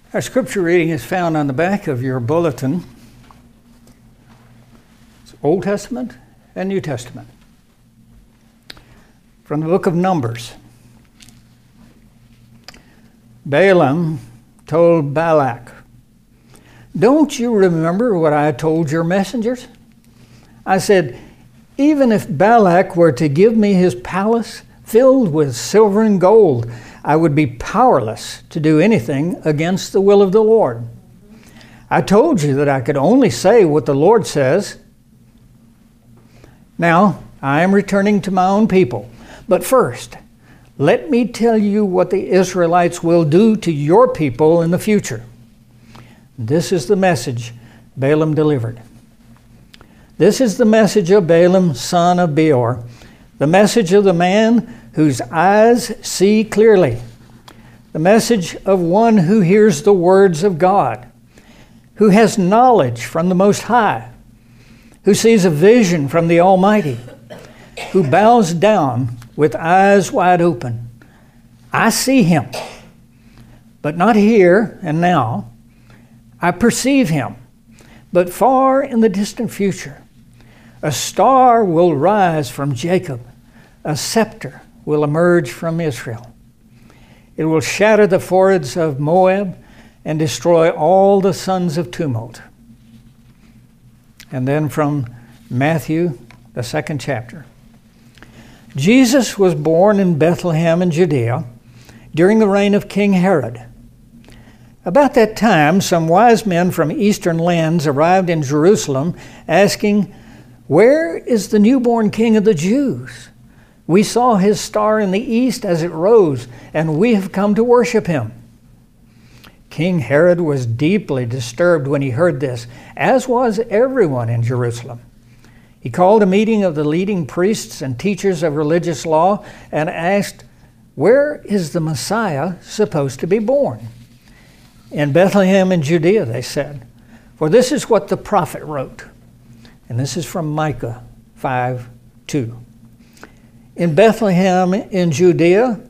Our scripture reading is found on the back of your bulletin. It's Old Testament and New Testament. From the book of Numbers. Balaam told Balak, "Don't you remember what I told your messengers? I said, even if Balak were to give me his palace filled with silver and gold, I would be powerless to do anything against the will of the Lord. I told you that I could only say what the Lord says. Now, I am returning to my own people. But first, let me tell you what the Israelites will do to your people in the future." This is the message Balaam delivered. This is the message of Balaam, son of Beor, the message of the man whose eyes see clearly, the message of one who hears the words of God, who has knowledge from the Most High, who sees a vision from the Almighty, who bows down with eyes wide open. I see him, but not here and now. I perceive him, but far in the distant future. A star will rise from Jacob. A scepter will emerge from Israel. It will shatter the foreheads of Moab and destroy all the sons of tumult. And then from Matthew, the 2nd chapter. Jesus was born in Bethlehem in Judea during the reign of King Herod. About that time, some wise men from eastern lands arrived in Jerusalem asking, "Where is the newborn King of the Jews? We saw his star in the east as it rose, and we have come to worship him." King Herod was deeply disturbed when he heard this, as was everyone in Jerusalem. He called a meeting of the leading priests and teachers of religious law and asked, "Where is the Messiah supposed to be born?" "In Bethlehem in Judea," they said, "for this is what the prophet wrote." And this is from Micah 5:2. "In Bethlehem in Judea,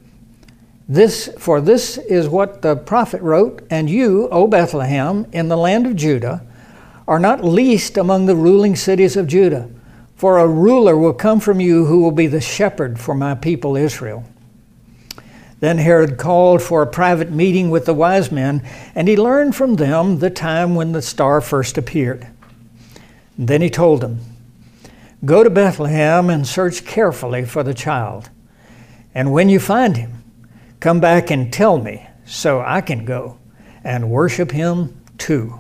for this is what the prophet wrote, and you, O Bethlehem, in the land of Judah, are not least among the ruling cities of Judah, for a ruler will come from you who will be the shepherd for my people Israel." Then Herod called for a private meeting with the wise men, and he learned from them the time when the star first appeared. Then he told them, "Go to Bethlehem and search carefully for the child. And when you find him, come back and tell me so I can go and worship him too."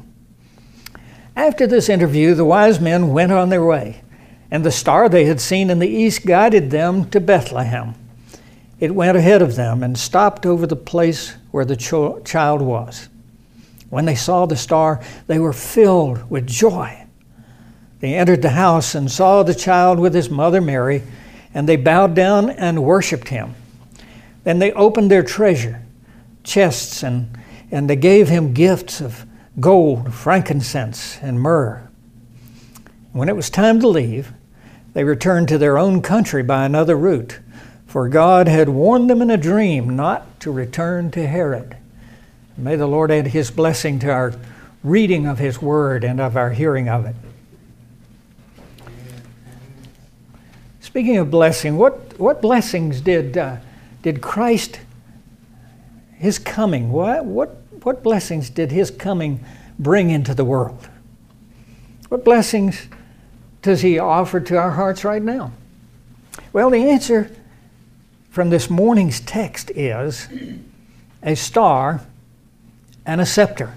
After this interview, the wise men went on their way, and the star they had seen in the east guided them to Bethlehem. It went ahead of them and stopped over the place where the child was. When they saw the star, they were filled with joy. They entered the house and saw the child with his mother Mary, and they bowed down and worshiped him. Then they opened their treasure chests and they gave him gifts of gold, frankincense, and myrrh. When it was time to leave, they returned to their own country by another route, for God had warned them in a dream not to return to Herod. May the Lord add his blessing to our reading of his word and of our hearing of it. Speaking of blessing, what blessings did Christ, his coming, what blessings did his coming bring into the world? What blessings does he offer to our hearts right now? Well, the answer from this morning's text is a star and a scepter.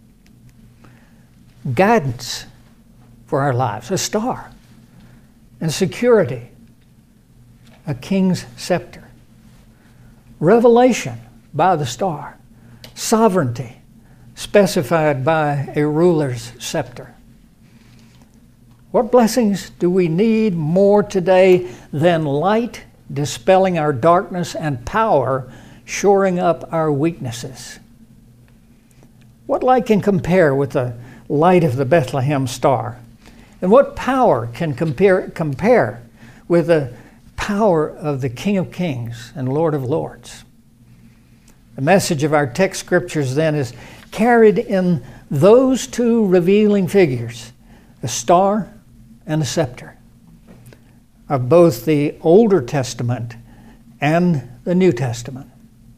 Guidance for our lives, a star, and security, a king's scepter. Revelation by the star, sovereignty specified by a ruler's scepter. What blessings do we need more today than light dispelling our darkness and power shoring up our weaknesses? What light can compare with the light of the Bethlehem star? And what power can compare with the power of the King of Kings and Lord of Lords? The message of our text scriptures then is carried in those two revealing figures, a star and a scepter, of both the Older Testament and the New Testament.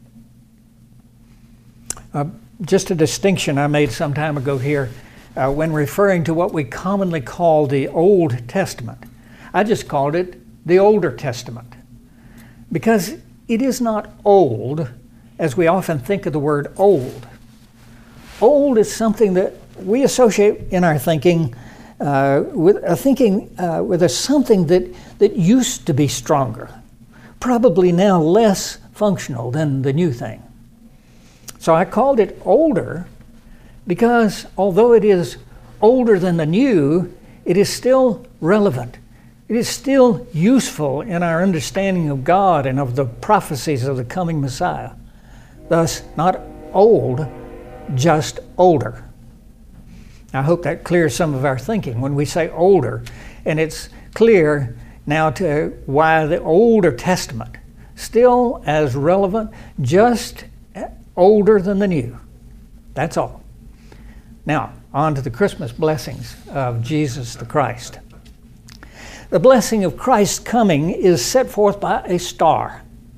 Just a distinction I made some time ago here when referring to what we commonly call the Old Testament. I just called it the Older Testament because it is not old as we often think of the word old. Old is something that we associate in our thinking with something that used to be stronger, probably now less functional than the new thing. So I called it older because although it is older than the new, it is still relevant. It is still useful in our understanding of God and of the prophecies of the coming Messiah. Thus, not old, just older. I hope that clears some of our thinking when we say older, and it's clear now to why the Older Testament, still as relevant, just older than the New. That's all. Now, on to the Christmas blessings of Jesus the Christ. The blessing of Christ's coming is set forth by a star.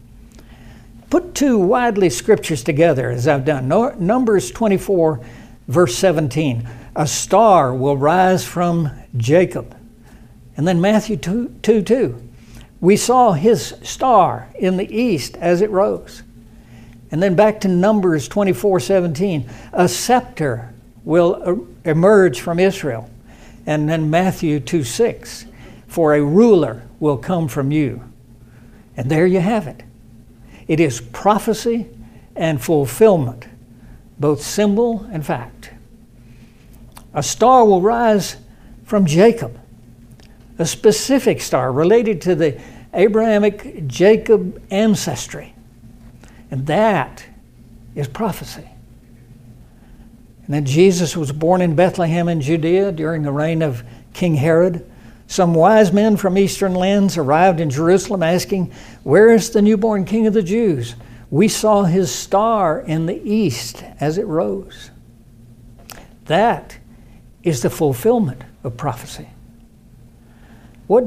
Put two widely scriptures together as I've done. Numbers 24, verse 17. A star will rise from Jacob. And then Matthew 2:2. We saw his star in the east as it rose. And then back to Numbers 24:17. A scepter will emerge from Israel. And then Matthew 2:6. For a ruler will come from you. And there you have it. It is prophecy and fulfillment, both symbol and fact. A star will rise from Jacob, a specific star related to the Abrahamic Jacob ancestry. And that is prophecy. And then Jesus was born in Bethlehem in Judea during the reign of King Herod. Some wise men from eastern lands arrived in Jerusalem asking, "Where is the newborn King of the Jews? We saw his star in the east as it rose." That is the fulfillment of prophecy. What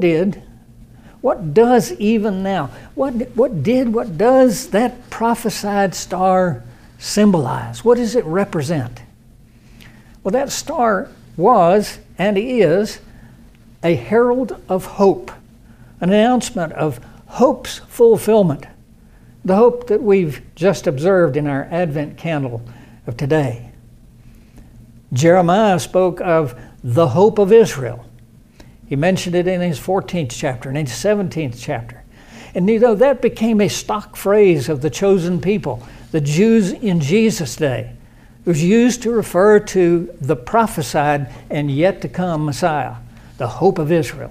does even now, what does that prophesied star symbolize? What does it represent? Well, that star was and is a herald of hope, an announcement of hope's fulfillment, the hope that we've just observed in our Advent candle of today. Jeremiah spoke of the hope of Israel. He mentioned it in his 14th chapter and his 17th chapter. And you know, that became a stock phrase of the chosen people, the Jews in Jesus' day. It was used to refer to the prophesied and yet to come Messiah, the hope of Israel.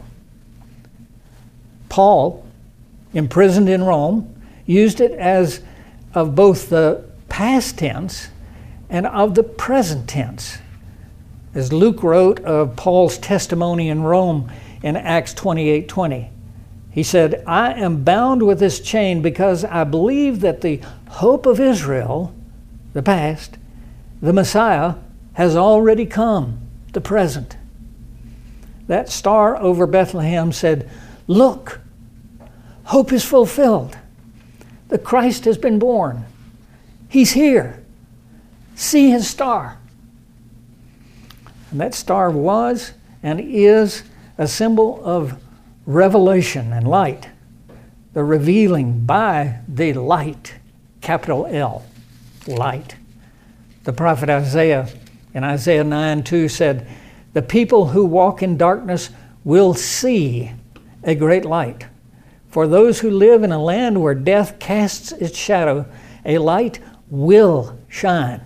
Paul, imprisoned in Rome, used it as of both the past tense and of the present tense. As Luke wrote of Paul's testimony in Rome in Acts 28:20, he said, "I am bound with this chain because I believe that the hope of Israel, the past, the Messiah, has already come, the present." That star over Bethlehem said, "Look, hope is fulfilled. The Christ has been born. He's here. See his star." And that star was and is a symbol of revelation and light, the revealing by the light, capital L, light. The prophet Isaiah in Isaiah 9:2 said, "The people who walk in darkness will see a great light. For those who live in a land where death casts its shadow, a light will shine."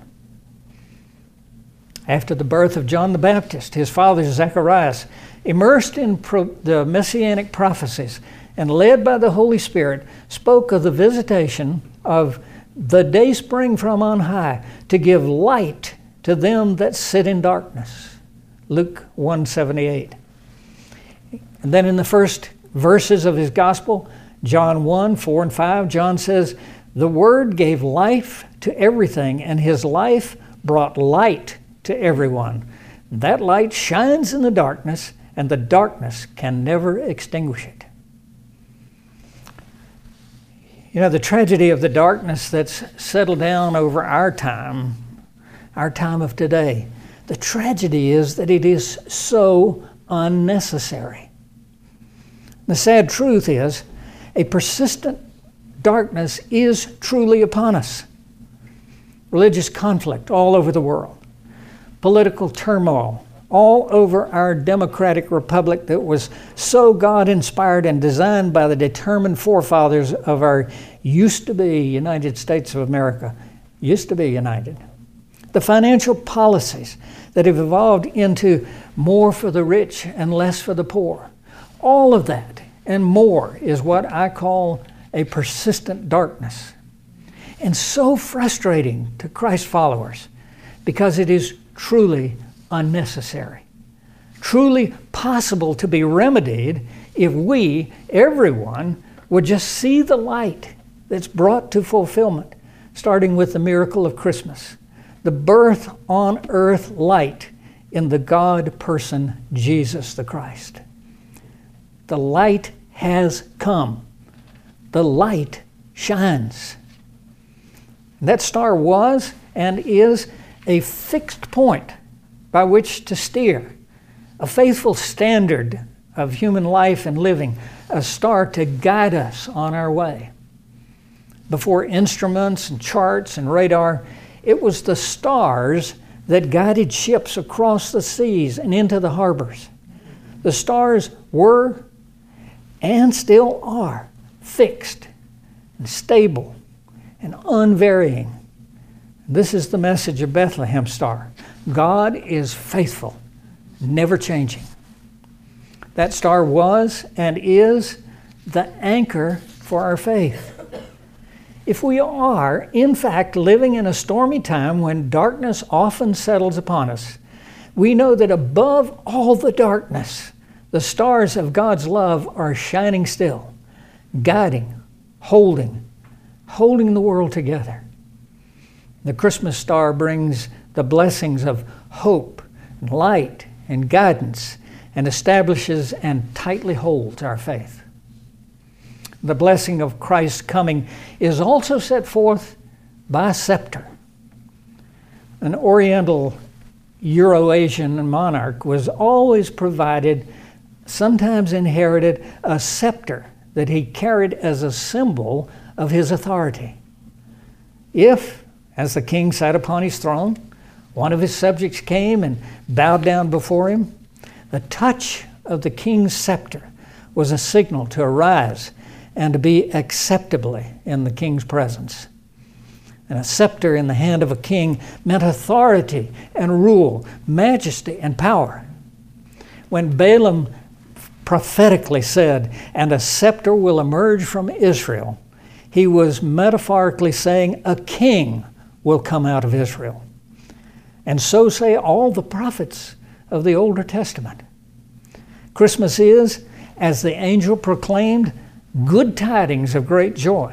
After the birth of John the Baptist, his father Zacharias, immersed in the messianic prophecies and led by the Holy Spirit, spoke of the visitation of the day spring from on high to give light to them that sit in darkness. Luke 1:78. And then in the first verses of his gospel, John 1:4 and 5, John says, "The Word gave life to everything, and his life brought light to everyone. That light shines in the darkness, and the darkness can never extinguish it. You know, the tragedy of the darkness that's settled down over our time of today, the tragedy is that it is so unnecessary. The sad truth is, a persistent darkness is truly upon us. Religious conflict all over the world, political turmoil all over our democratic republic that was so God-inspired and designed by the determined forefathers of our used-to-be United States of America, used to be united. The financial policies that have evolved into more for the rich and less for the poor. All of that and more is what I call a persistent darkness. And so frustrating to Christ followers because it is truly unnecessary, truly possible to be remedied if we, everyone, would just see the light that's brought to fulfillment, starting with the miracle of Christmas, the birth on earth light in the God person, Jesus the Christ. The light has come. The light shines. That star was and is a fixed point by which to steer, a faithful standard of human life and living, a star to guide us on our way. Before instruments and charts and radar, it was the stars that guided ships across the seas and into the harbors. The stars were and still are fixed and stable and unvarying. This is the message of Bethlehem Star. God is faithful, never changing. That star was and is the anchor for our faith. If we are, in fact, living in a stormy time when darkness often settles upon us, we know that above all the darkness, the stars of God's love are shining still, guiding, holding the world together. The Christmas star brings the blessings of hope, and light, and guidance, and establishes and tightly holds our faith. The blessing of Christ's coming is also set forth by a scepter. An Oriental Euro-Asian monarch was always provided, sometimes inherited, a scepter that he carried as a symbol of his authority. If, as the king sat upon his throne, one of his subjects came and bowed down before him, the touch of the king's scepter was a signal to arise and to be acceptably in the king's presence. And a scepter in the hand of a king meant authority and rule, majesty and power. When Balaam prophetically said, "And a scepter will emerge from Israel," he was metaphorically saying a king will come out of Israel. And so say all the prophets of the Older Testament. Christmas is, as the angel proclaimed, good tidings of great joy.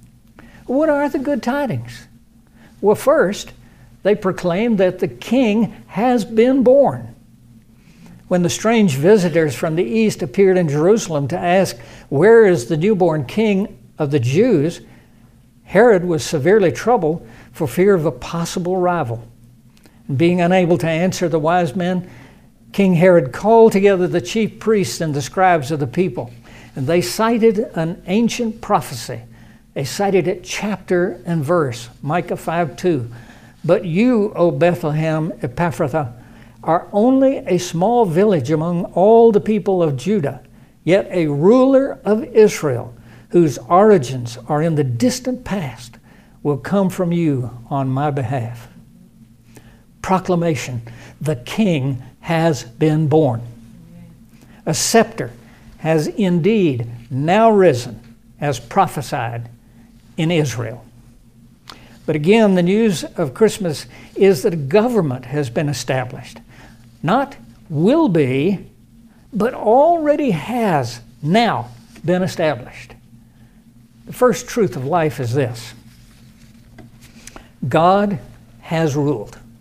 What are the good tidings? Well, first, they proclaim that the king has been born. When the strange visitors from the east appeared in Jerusalem to ask, "Where is the newborn king of the Jews?" Herod was severely troubled for fear of a possible rival. And being unable to answer the wise men, King Herod called together the chief priests and the scribes of the people, and they cited an ancient prophecy. They cited it chapter and verse, Micah 5:2. "But you, O Bethlehem Ephrathah, are only a small village among all the people of Judah, yet a ruler of Israel, whose origins are in the distant past, will come from you on my behalf." Proclamation: the king has been born. A scepter has indeed now risen, as prophesied in Israel. But again, the news of Christmas is that a government has been established. Not will be, but already has now been established. The first truth of life is this: God has ruled.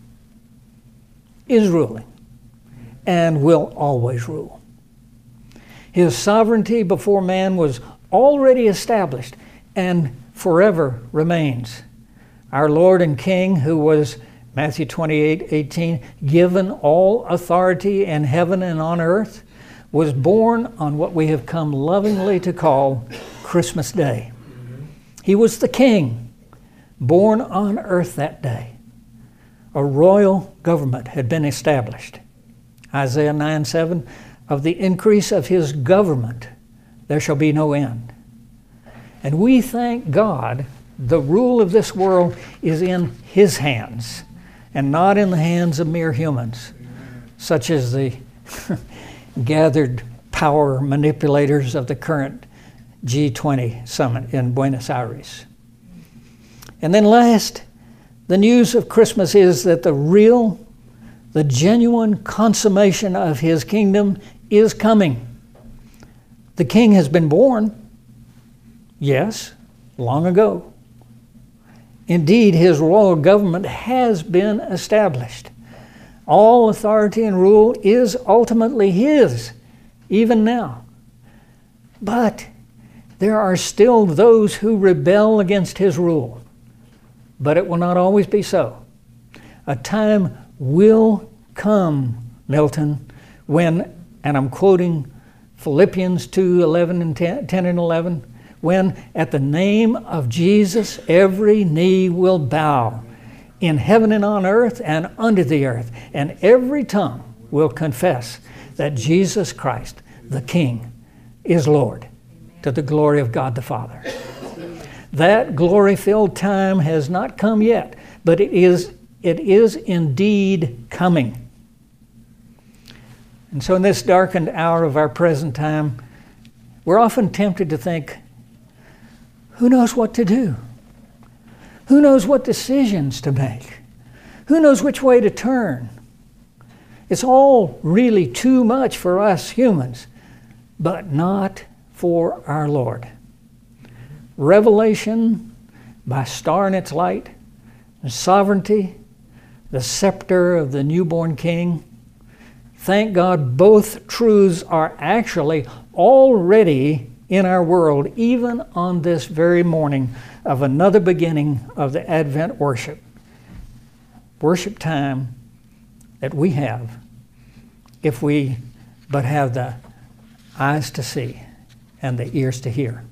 is ruling and will always rule. His sovereignty before man was already established and forever remains. Our Lord and King, who was, Matthew 28:18, given all authority in heaven and on earth, was born on what we have come lovingly to call Christmas Day. He was the King, born on earth that day. A royal government had been established. Isaiah 9:7, of the increase of his government there shall be no end. And we thank God the rule of this world is in his hands and not in the hands of mere humans, such as the gathered power manipulators of the current G20 summit in Buenos Aires. And then last, the news of Christmas is that the genuine consummation of his kingdom is coming. The King has been born, yes, long ago. Indeed, his royal government has been established. All authority and rule is ultimately his, even now. But there are still those who rebel against his rule. But it will not always be so. A time will come, Milton, when, and I'm quoting Philippians 2:11 and 10 and 11, when at the name of Jesus every knee will bow in heaven and on earth and under the earth, and every tongue will confess that Jesus Christ, the King, is Lord, to the glory of God the Father. That glory-filled time has not come yet, but it is indeed coming. And so in this darkened hour of our present time, we're often tempted to think, who knows what to do? Who knows what decisions to make? Who knows which way to turn? It's all really too much for us humans, but not for our Lord. Revelation, by star in its light, the sovereignty, the scepter of the newborn King. Thank God both truths are actually already in our world, even on this very morning of another beginning of the Advent worship time that we have, if we but have the eyes to see and the ears to hear.